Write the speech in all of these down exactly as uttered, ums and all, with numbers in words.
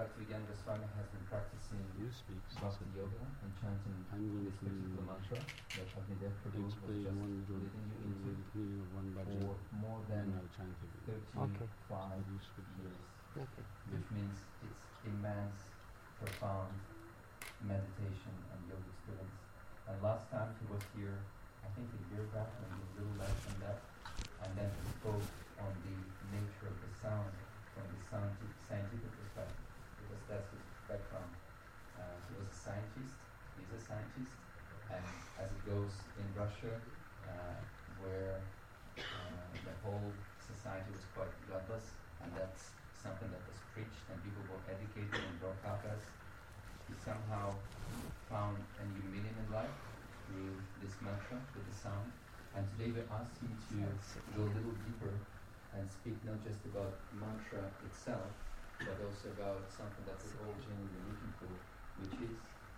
Bhaktivedanta Swami has been practicing Bhakti Yoga and chanting this particular mantra that Agnidev Prabhu was just leading you into for more than thirty-five years, Okay. which means it's immense, profound meditation and yoga experience. And last time he was here, I think a year back, maybe a little less than that, and then he spoke on the nature of the sound from the scientific, scientific perspective, because that's his background. Uh, he was a scientist, he's a scientist, and as it goes in Russia, uh, where uh, the whole society was quite godless, and that's something that was preached and people were educated and brought up as, he somehow found a new meaning in life through this mantra, with the sound. And today we asked him to go a little deeper and speak not just about mantra itself, but also about something that we're all genuinely looking for, which is,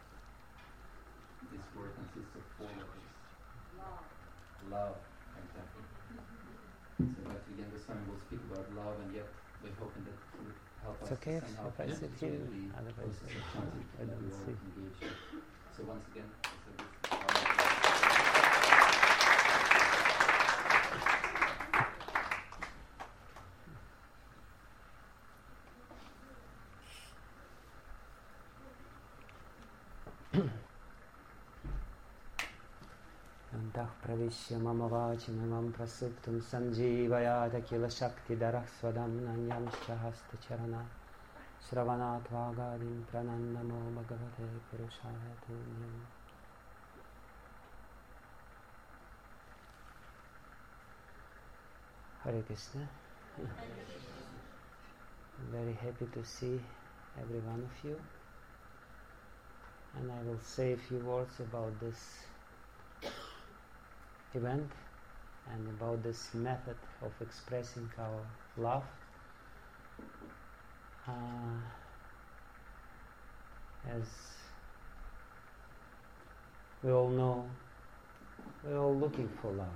this word consists of four letters. Love. Love, exactly. So Bhaktivedanta Swami will speak about love, and yet we're hoping that he will help It's us okay to somehow if I sit connect to here, the otherwise process of chanting I that we don't all see. engage in. So once again, so this Antah pravishya mama vachimamam prasuptum sanjeevayata kila shaktidarah swadam nanyamscha hasta charana Shravanat vagadim pranannamo bhagavate purushaya tunyam. Hare Krishna. I'm very happy to see every one of you. And I will say a few words about this event and about this method of expressing our love. Uh, as we all know, we're all looking for love.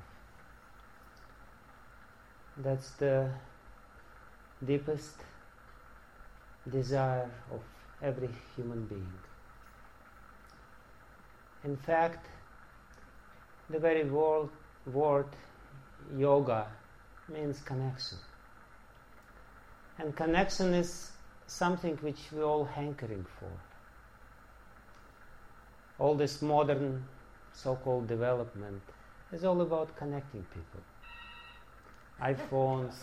That's the deepest desire of every human being. In fact, the very word, word yoga means connection. And connection is something which we're all hankering for. All this modern so-called development is all about connecting people. iPhones,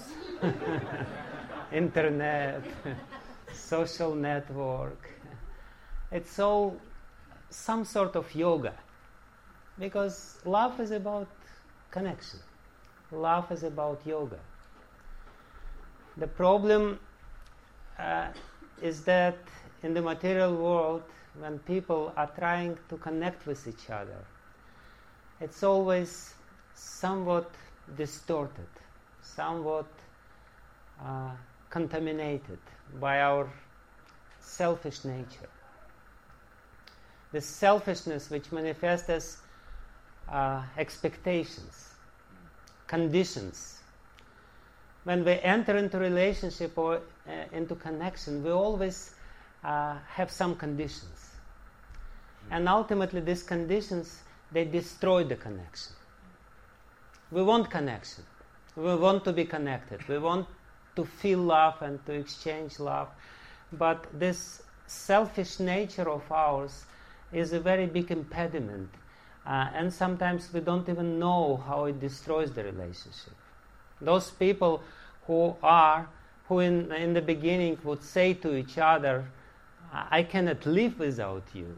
internet, social network. It's all some sort of yoga. Because love is about connection. Love is about yoga. The problem uh, is that in the material world, when people are trying to connect with each other, it's always somewhat distorted, somewhat uh, contaminated by our selfish nature. This selfishness which manifests as uh, expectations, conditions. When we enter into relationship or uh, into connection, we always uh, have some conditions. And ultimately these conditions, they destroy the connection. We want connection. We want to be connected. We want to feel love and to exchange love. But this selfish nature of ours is a very big impediment. Uh, and sometimes we don't even know how it destroys the relationship. Those people who are, who in, in the beginning would say to each other, I cannot live without you.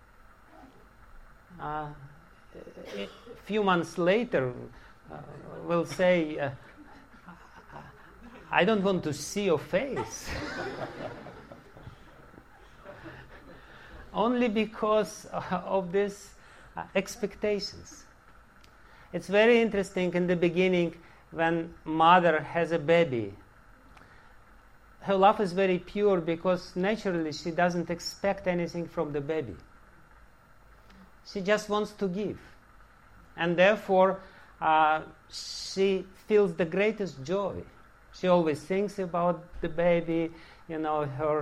Uh, a few months later, uh, will say, uh, I don't want to see your face. Only because of these uh, expectations. It's very interesting in the beginning when mother has a baby. Her love is very pure because naturally she doesn't expect anything from the baby. She just wants to give. And therefore, uh, she feels the greatest joy. She always thinks about the baby, you know, her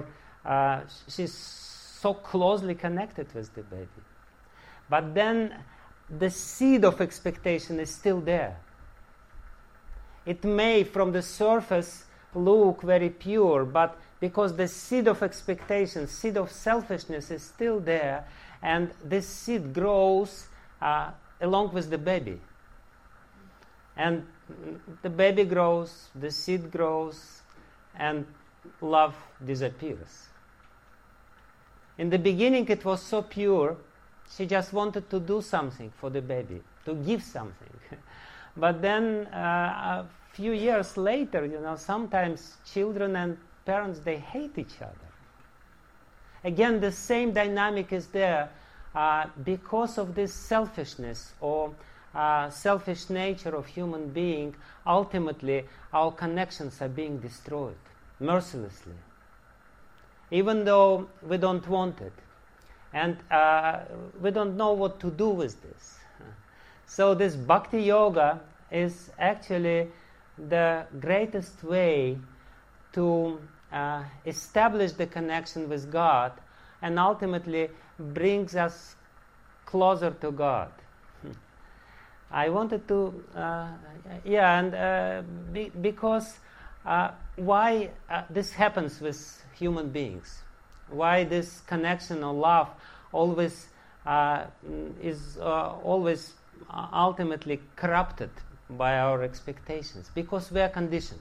uh, she's so closely connected with the baby. But then the seed of expectation is still there. It may, from the surface, look very pure, but because the seed of expectation, seed of selfishness is still there, and this seed grows uh, along with the baby. And the baby grows, the seed grows, and love disappears. In the beginning it was so pure, she just wanted to do something for the baby, to give something. But then uh, a few years later, you know, sometimes children and parents, they hate each other. Again, the same dynamic is there uh, because of this selfishness or uh, selfish nature of human being. Ultimately, our connections are being destroyed mercilessly, even though we don't want it. And uh, we don't know what to do with this. So this bhakti yoga is actually the greatest way to uh, establish the connection with God and ultimately brings us closer to God. I wanted to, uh, yeah, and uh, be, because uh, why uh, this happens with human beings? Why this connection or love always uh, is uh, always ultimately corrupted by our expectations? Because we are conditioned.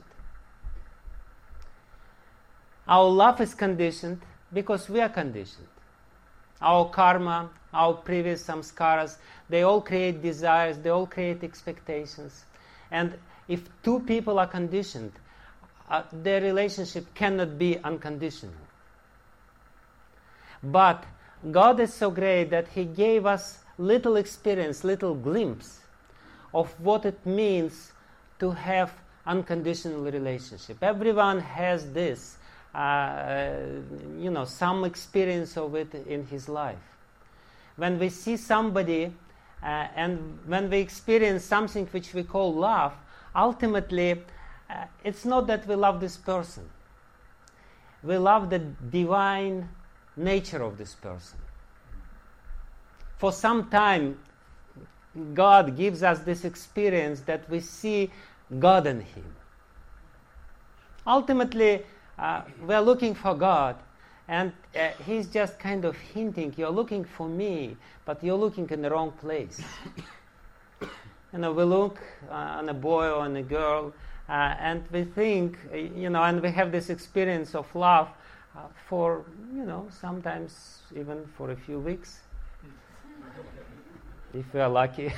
Our love is conditioned because we are conditioned. Our karma, our previous samskaras, they all create desires, they all create expectations. And if two people are conditioned, uh, their relationship cannot be unconditional. But God is so great that He gave us little experience, little glimpse of what it means to have unconditional relationship. Everyone has this, uh, you know, some experience of it in his life. When we see somebody uh, and when we experience something which we call love, ultimately uh, it's not that we love this person. We love the divine nature of this person. For some time, God gives us this experience that we see God in Him. Ultimately, uh, we are looking for God, and uh, He's just kind of hinting, you're looking for me, but you're looking in the wrong place. You know, we look uh, on a boy or on a girl, uh, and we think, uh, you know, and we have this experience of love uh, for, you know, sometimes even for a few weeks, if we are lucky.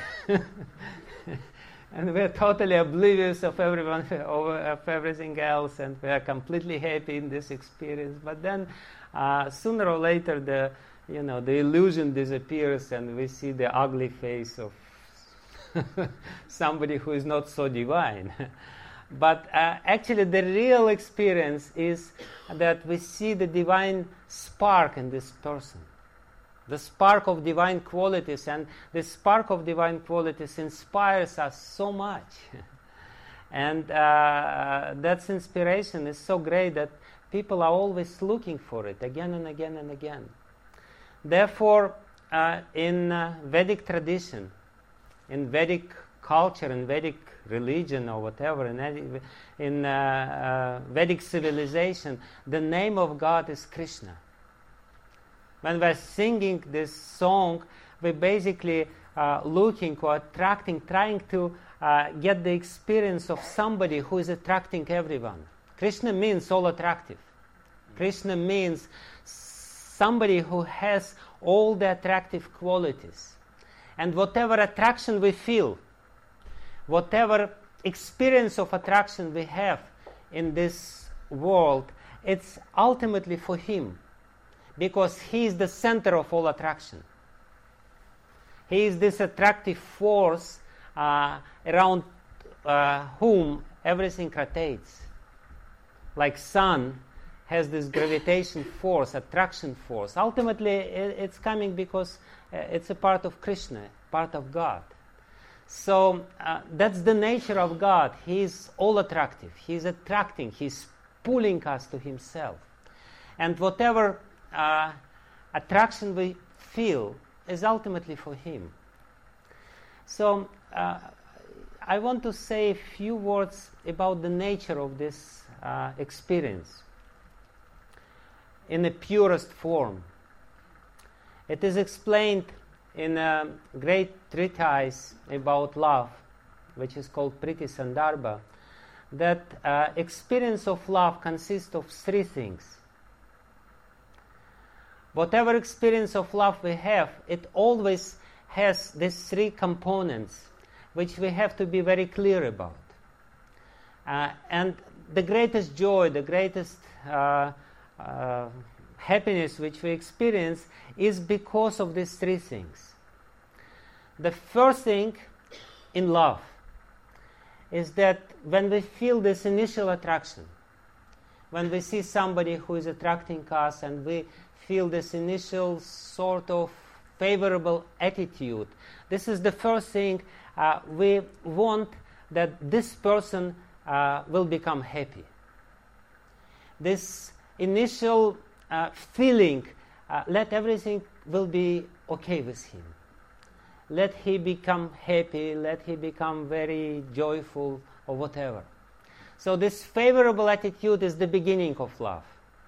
And we're totally oblivious of everyone, of everything else, and we are completely happy in this experience. But then, uh, sooner or later, the you know the illusion disappears, and we see the ugly face of somebody who is not so divine. But uh, actually, the real experience is that we see the divine spark in this person. The spark of divine qualities, and the spark of divine qualities inspires us so much. And uh, that inspiration is so great that people are always looking for it again and again and again. Therefore, uh, in uh, Vedic tradition, in Vedic culture, in Vedic religion or whatever, in, in uh, uh, Vedic civilization, the name of God is Krishna. When we're singing this song, we're basically uh, looking or attracting, trying to uh, get the experience of somebody who is attracting everyone. Krishna means all attractive. Krishna means somebody who has all the attractive qualities. And whatever attraction we feel, whatever experience of attraction we have in this world, it's ultimately for Him. Because He is the center of all attraction. He is this attractive force uh, around uh, whom everything rotates. Like sun has this gravitation force, attraction force. Ultimately, it's coming because it's a part of Krishna, part of God. So uh, that's the nature of God. He is all attractive. He is attracting. He is pulling us to Himself. And whatever uh, attraction we feel is ultimately for him. So uh, I want to say a few words about the nature of this uh, experience in the purest form. It is explained in a great treatise about love, which is called Priti Sandarbha, that uh, experience of love consists of three things. Whatever experience of love we have, it always has these three components, which we have to be very clear about. Uh, and the greatest joy, the greatest uh, uh, happiness which we experience is because of these three things. The first thing in love is that when we feel this initial attraction, when we see somebody who is attracting us and we feel this initial sort of favorable attitude, this is the first thing uh, we want, that this person uh, will become happy. This initial uh, feeling, uh, let everything will be okay with him. Let he become happy, let he become very joyful or whatever. So this favorable attitude is the beginning of love.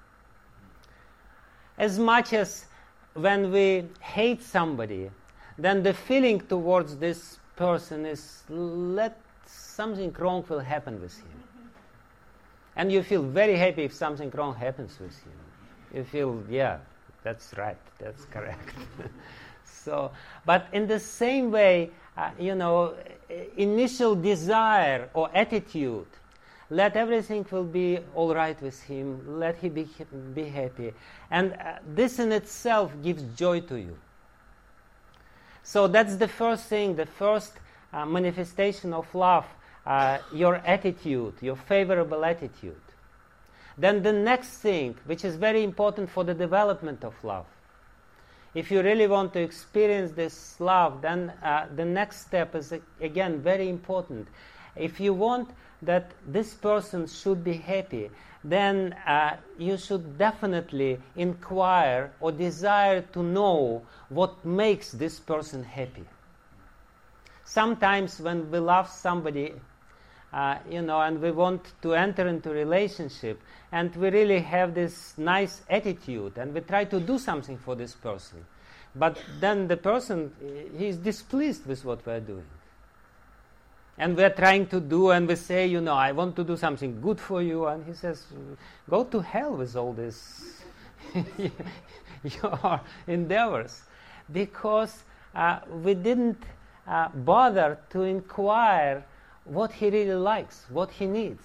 As much as when we hate somebody, then the feeling towards this person is, let something wrong will happen with him. And you feel very happy if something wrong happens with him. You feel, yeah, that's right, that's correct. So, but in the same way, uh, you know, initial desire or attitude, let everything will be all right with him, let he be, be happy. And uh, this in itself gives joy to you. So that's the first thing, the first uh, manifestation of love, uh, your attitude, your favorable attitude. Then the next thing, which is very important for the development of love, if you really want to experience this love, then uh, the next step is, again, very important. If you want that this person should be happy, then uh, you should definitely inquire or desire to know what makes this person happy. Sometimes when we love somebody, uh, you know, and we want to enter into a relationship, and we really have this nice attitude, and we try to do something for this person, but then the person, he is displeased with what we are doing. And we are trying to do, and we say, you know, I want to do something good for you, and he says, go to hell with all this your endeavors, because uh, we didn't uh, bother to inquire what he really likes, what he needs.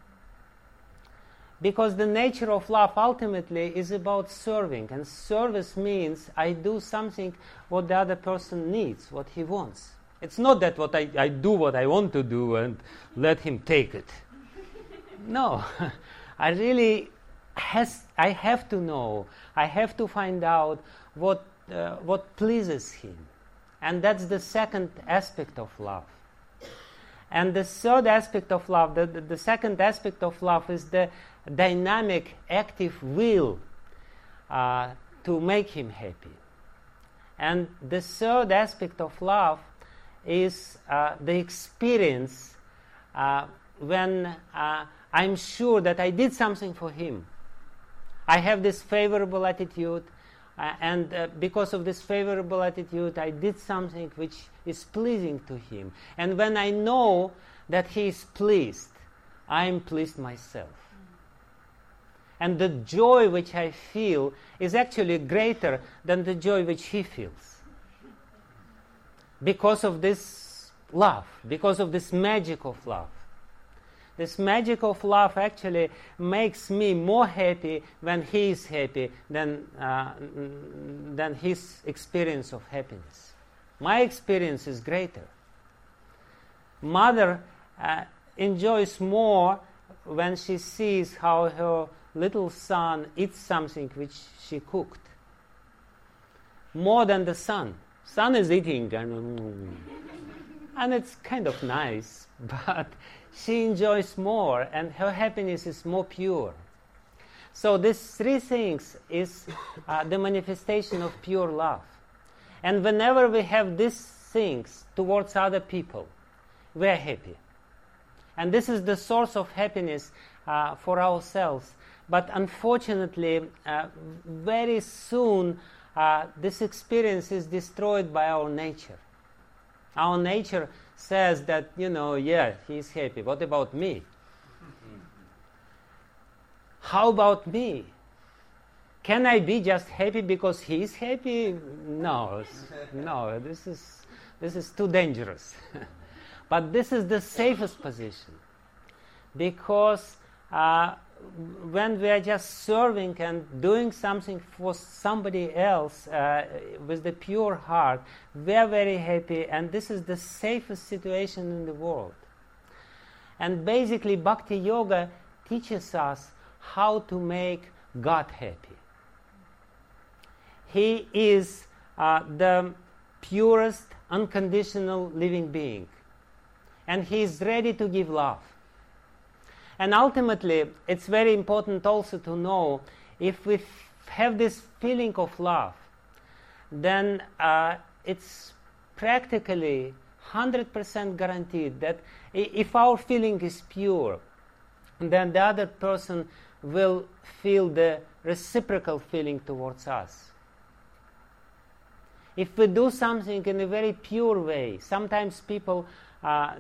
Because the nature of love ultimately is about serving, and service means I do something what the other person needs, what he wants. It's not that what I, I do what I want to do and let him take it. No, I really has I have to know, I have to find out what uh, what pleases him. And that's the second aspect of love. And the third aspect of love, the, the, the second aspect of love is the dynamic, active will uh, to make him happy. And the third aspect of love is uh, the experience uh, when uh, I'm sure that I did something for him. I have this favorable attitude, uh, and uh, because of this favorable attitude, I did something which is pleasing to him. And when I know that he is pleased, I am pleased myself. And the joy which I feel is actually greater than the joy which he feels. Because of this love, because of this magic of love. This magic of love actually makes me more happy when he is happy than, uh, than his experience of happiness. My experience is greater. Mother uh, enjoys more when she sees how her little son eats something which she cooked, more than the son. Son is eating, and, and it's kind of nice, but she enjoys more, and her happiness is more pure. So these three things is uh, the manifestation of pure love. And whenever we have these things towards other people, we are happy. And this is the source of happiness uh, for ourselves. But unfortunately, uh, very soon, uh, this experience is destroyed by our nature. Our nature says that, you know, yeah, he's happy. What about me? How about me? Can I be just happy because he's happy? No, no, this is, this is too dangerous. But this is the safest position. Because uh, when we are just serving and doing something for somebody else uh, with the pure heart, we are very happy, and this is the safest situation in the world. And basically, Bhakti Yoga teaches us how to make God happy. He is uh, the purest, unconditional living being. And he is ready to give love. And ultimately, it's very important also to know, if we f- have this feeling of love, then uh, it's practically one hundred percent guaranteed that I- if our feeling is pure, then the other person will feel the reciprocal feeling towards us. If we do something in a very pure way, sometimes people Uh,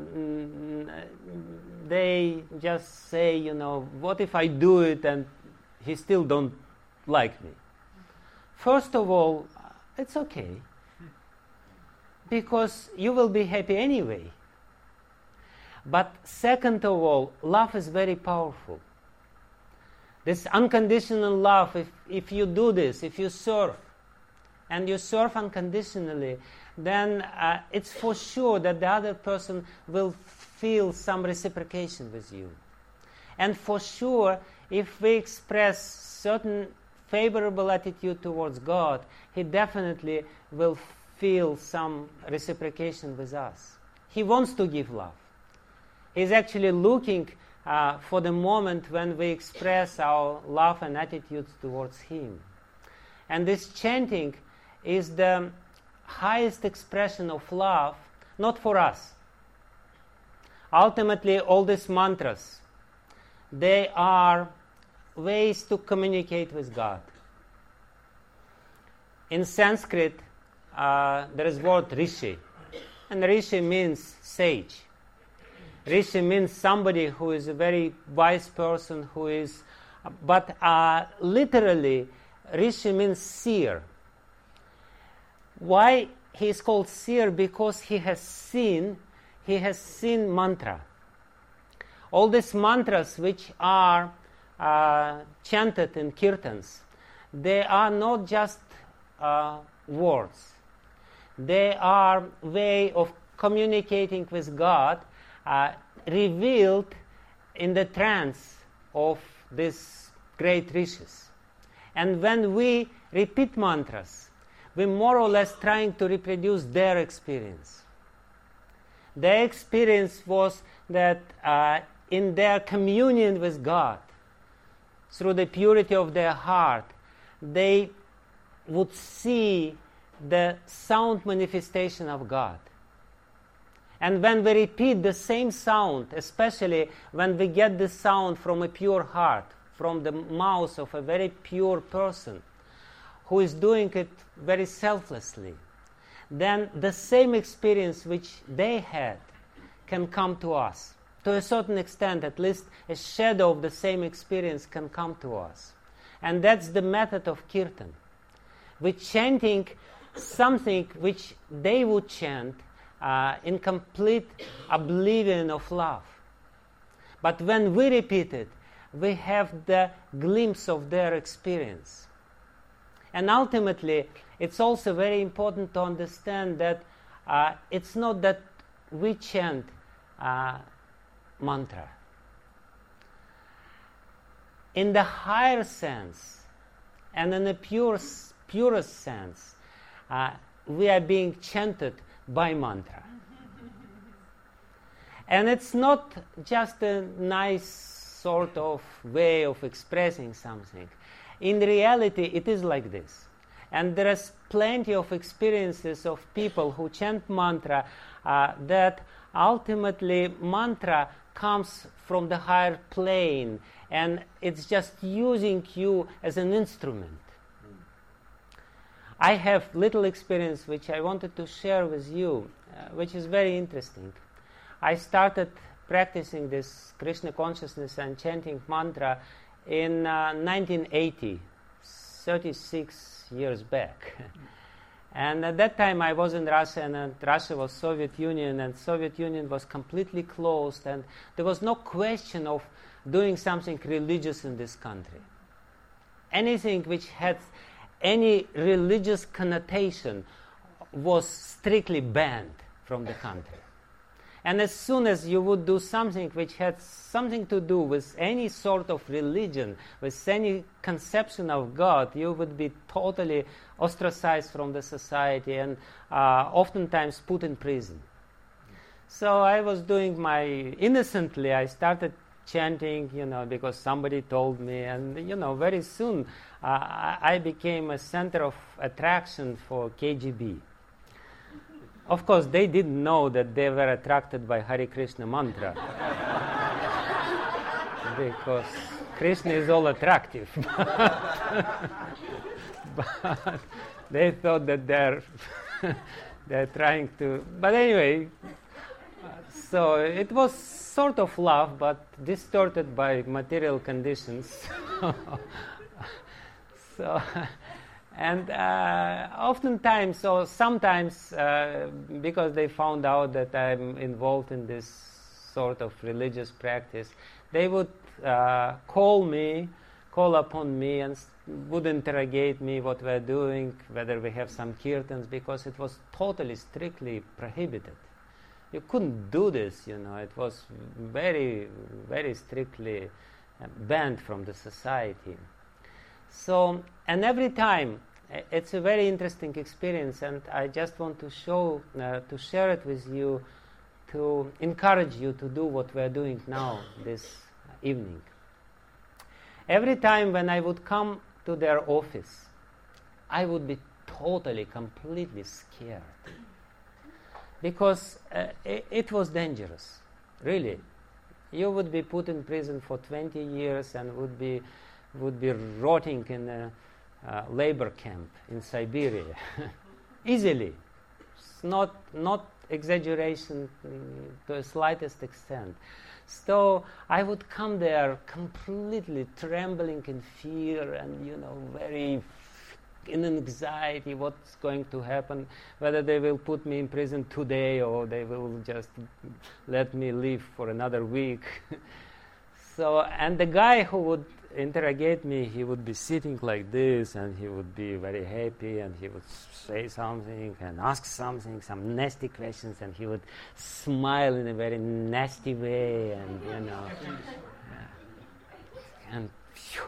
they just say, you know, what if I do it and he still don't like me? First of all, it's okay, because you will be happy anyway. But second of all, love is very powerful. This unconditional love, if, if you do this, if you serve, and you serve unconditionally, then uh, it's for sure that the other person will feel some reciprocation with you. And for sure, if we express certain favorable attitude towards God, he definitely will feel some reciprocation with us. He wants to give love. He's actually looking uh, for the moment when we express our love and attitudes towards him. And this chanting is the highest expression of love, not for us. Ultimately, all these mantras, they are ways to communicate with God. In Sanskrit, uh, there is word rishi, and rishi means sage. Rishi means somebody who is a very wise person, who is, but uh, literally, rishi means seer. Why he is called seer? Because he has seen, he has seen mantra. All these mantras which are uh, chanted in kirtans, they are not just uh, words. They are way of communicating with God, uh, revealed in the trance of these great rishis. And when we repeat mantras, we're more or less trying to reproduce their experience. Their experience was that uh, in their communion with God, through the purity of their heart, they would see the sound manifestation of God. And when we repeat the same sound, especially when we get the sound from a pure heart, from the mouth of a very pure person, who is doing it very selflessly, then the same experience which they had can come to us. To a certain extent, at least a shadow of the same experience can come to us. And that's the method of kirtan. We're chanting something which they would chant uh, in complete oblivion of love. But when we repeat it, we have the glimpse of their experience. And ultimately, it's also very important to understand that uh, it's not that we chant uh, mantra. In the higher sense, and in the pure, purest sense, uh, we are being chanted by mantra. And it's not just a nice sort of way of expressing something. In reality, it is like this. And there is plenty of experiences of people who chant mantra uh, that ultimately mantra comes from the higher plane, and it's just using you as an instrument. I have little experience which I wanted to share with you, uh, which is very interesting. I started practicing this Krishna consciousness and chanting mantra in uh, nineteen eighty, thirty-six years back. And at that time I was in Russia, and, and Russia was Soviet Union, and Soviet Union was completely closed, and there was no question of doing something religious in this country. Anything which had any religious connotation was strictly banned from the country. And as soon as you would do something which had something to do with any sort of religion, with any conception of God, you would be totally ostracized from the society and uh, oftentimes put in prison. So I was doing my, innocently, I started chanting, you know, because somebody told me, and, you know, very soon uh, I became a center of attraction for K G B. Of course, they didn't know that they were attracted by Hare Krishna mantra. Because Krishna is all attractive. But they thought that they're, they're trying to... But anyway, so it was sort of love, but distorted by material conditions. So... And uh, oftentimes, or sometimes, uh, because they found out that I'm involved in this sort of religious practice, they would uh, call me, call upon me, and would interrogate me what we're doing, whether we have some kirtans, because it was totally, strictly prohibited. You couldn't do this, you know. It was very, very strictly banned from the society. So, and every time, it's a very interesting experience, and I just want to show, uh, to share it with you, to encourage you to do what we're doing now, this evening. Every time when I would come to their office, I would be totally, completely scared. Because uh, it, it was dangerous, really. You would be put in prison for twenty years and would be, would be rotting in a Uh, labor camp in Siberia. Easily. It's not, not exaggeration mm, to the slightest extent. So I would come there completely trembling in fear and, you know, very in anxiety what's going to happen, whether they will put me in prison today or they will just let me live for another week. So, and the guy who would interrogate me, he would be sitting like this, and he would be very happy, and he would say something and ask something, some nasty questions, and he would smile in a very nasty way, and, you know. Uh, and phew.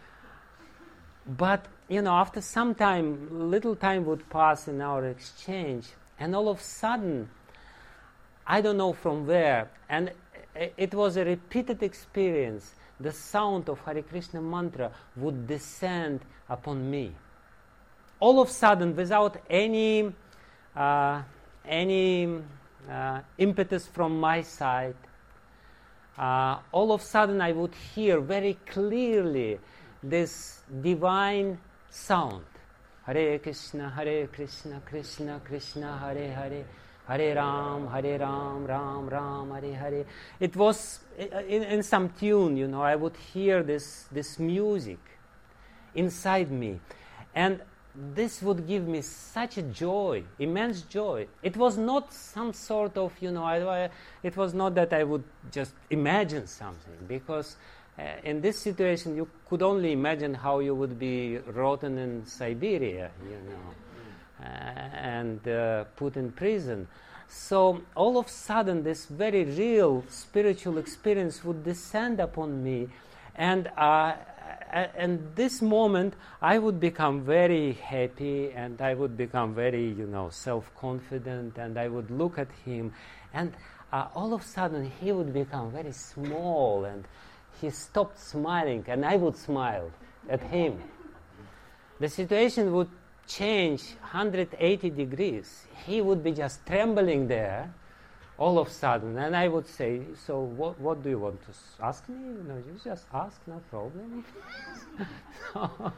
But, you know, after some time, little time would pass in our exchange, and all of a sudden, I don't know from where, and it was a repeated experience, the sound of Hare Krishna mantra would descend upon me. All of a sudden, without any uh, any uh, impetus from my side, uh, all of a sudden I would hear very clearly this divine sound. Hare Krishna, Hare Krishna, Krishna Krishna, Hare Hare, Hare Ram, Hare Ram, Ram Ram, Hare Hare. It was in, in some tune, you know, I would hear this, this music inside me. And this would give me such a joy, immense joy. It was not some sort of, you know, I, I, it was not that I would just imagine something, because uh, in this situation you could only imagine how you would be rotten in Siberia, you know, uh, and uh, put in prison. So all of a sudden this very real spiritual experience would descend upon me, and uh, and this moment I would become very happy, and I would become very, you know, self-confident, and I would look at him, and uh, all of a sudden he would become very small, and he stopped smiling and I would smile at him. The situation would change one hundred eighty degrees. He would be just trembling there all of a sudden, and I would say, so what, what do you want to s- ask me? You know, you just ask, no problem. so,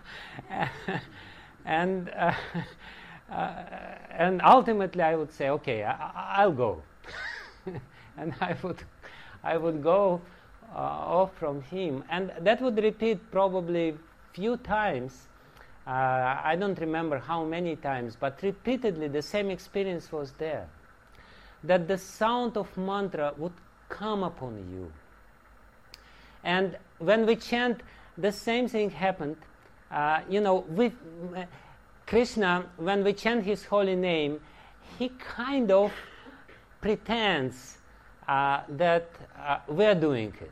and uh, uh, and ultimately I would say, okay, I, I'll go. And I would I would go uh, off from him, and that would repeat probably few times. Uh, I don't remember how many times, but repeatedly the same experience was there. That the sound of mantra would come upon you. And when we chant, the same thing happened. Uh, you know, with uh, Krishna, when we chant his holy name, he kind of pretends uh, that uh, we're doing it.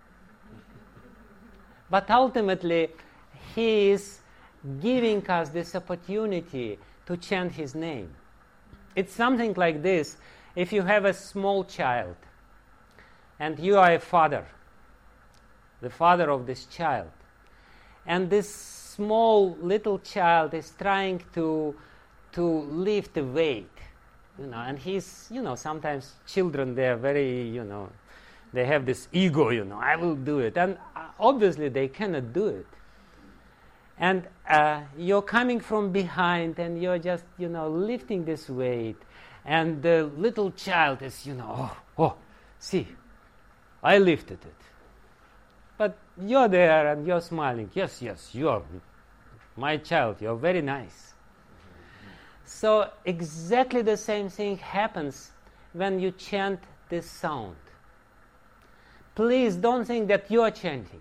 But ultimately, he is giving us this opportunity to chant his name. It's something like this. If you have a small child and you are a father, the father of this child, and this small little child is trying to to lift a weight, you know, and he's, you know, sometimes children, they are very, you know, they have this ego, you know, I will do it, and obviously they cannot do it. And uh, you're coming from behind and you're just, you know, lifting this weight. And the little child is, you know, oh, oh, see, I lifted it. But you're there and you're smiling. Yes, yes, you're my child. You're very nice. So exactly the same thing happens when you chant this sound. Please don't think that you're chanting.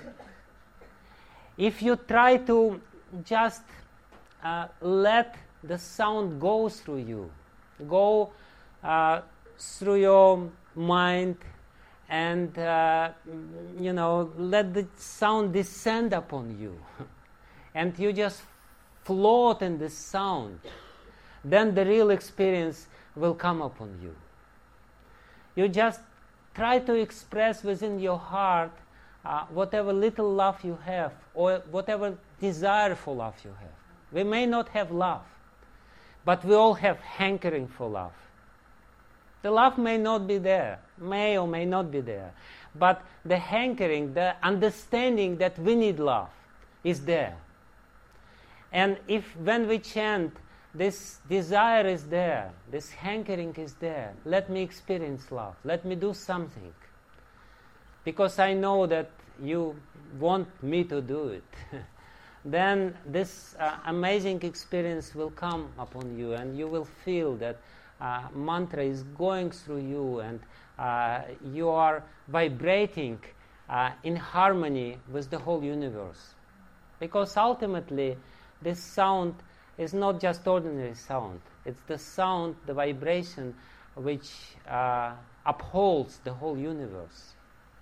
If you try to just uh, let the sound go through you, go uh, through your mind, and uh, you know, let the sound descend upon you, and you just float in this sound, then the real experience will come upon you. You just try to express within your heart uh, whatever little love you have, or whatever desire for love you have. We may not have love, but we all have hankering for love. The love may not be there, may or may not be there, but the hankering, the understanding that we need love is there. And if when we chant, this desire is there, this hankering is there, let me experience love, let me do something, because I know that you want me to do it, then this uh, amazing experience will come upon you, and you will feel that uh, mantra is going through you, and uh, you are vibrating uh, in harmony with the whole universe. Because ultimately, this sound is not just ordinary sound. It's the sound, the vibration, which uh, upholds the whole universe.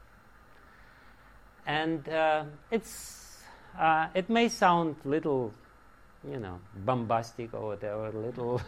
And uh, it's uh, it may sound little, you know, bombastic or whatever, little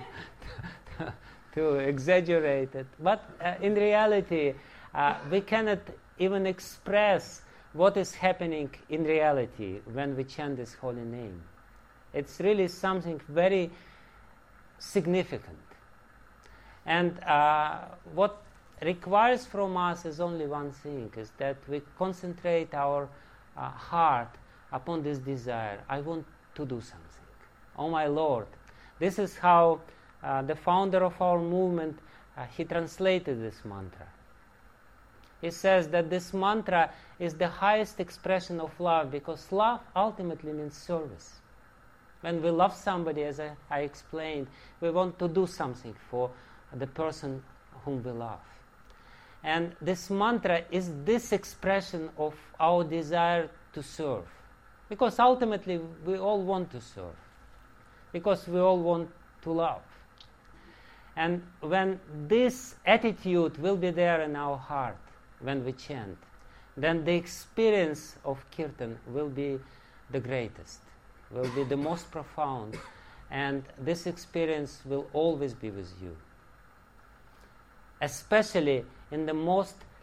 too exaggerated, but uh, in reality, uh, we cannot even express what is happening in reality when we chant this holy name. It's really something very significant. And uh, what requires from us is only one thing, is that we concentrate our uh, heart upon this desire. I want to do something. Oh my Lord. This is how uh, the founder of our movement, uh, he translated this mantra. He says that this mantra is the highest expression of love, because love ultimately means service. When we love somebody, as I, I explained, we want to do something for the person whom we love. And this mantra is this expression of our desire to serve. Because ultimately we all want to serve. Because we all want to love. And when this attitude will be there in our heart, when we chant, then the experience of kirtan will be the greatest, will be the most profound, and this experience will always be with you. Especially in the most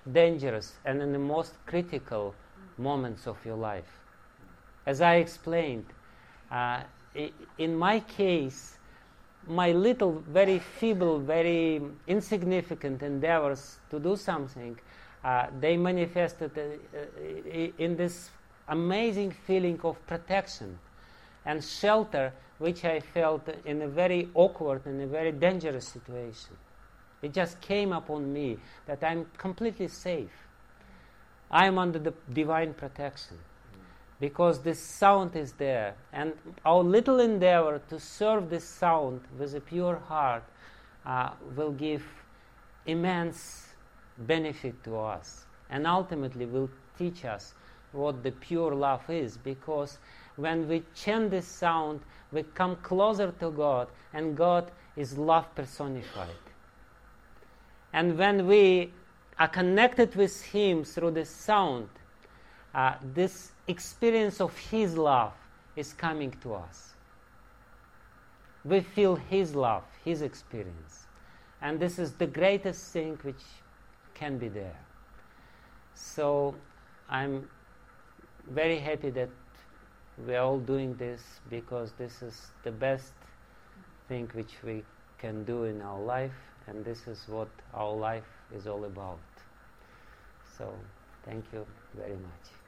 dangerous and in the most critical moments of your life. As I explained, uh, I- in my case, my little, very feeble, very insignificant endeavors to do something, uh, they manifested uh, uh, in this amazing feeling of protection and shelter, which I felt in a very awkward and a very dangerous situation. It just came upon me that I'm completely safe. I'm under the divine protection because this sound is there, and our little endeavor to serve this sound with a pure heart uh, will give immense benefit to us, and ultimately will teach us what the pure love is, because when we chant this sound, we come closer to God, and God is love personified. And when we are connected with Him through this sound, uh, this experience of His love is coming to us. We feel His love, His experience. And this is the greatest thing which can be there. So I'm very happy that we are all doing this, because this is the best thing which we can do in our life, and this is what our life is all about. So thank you very much.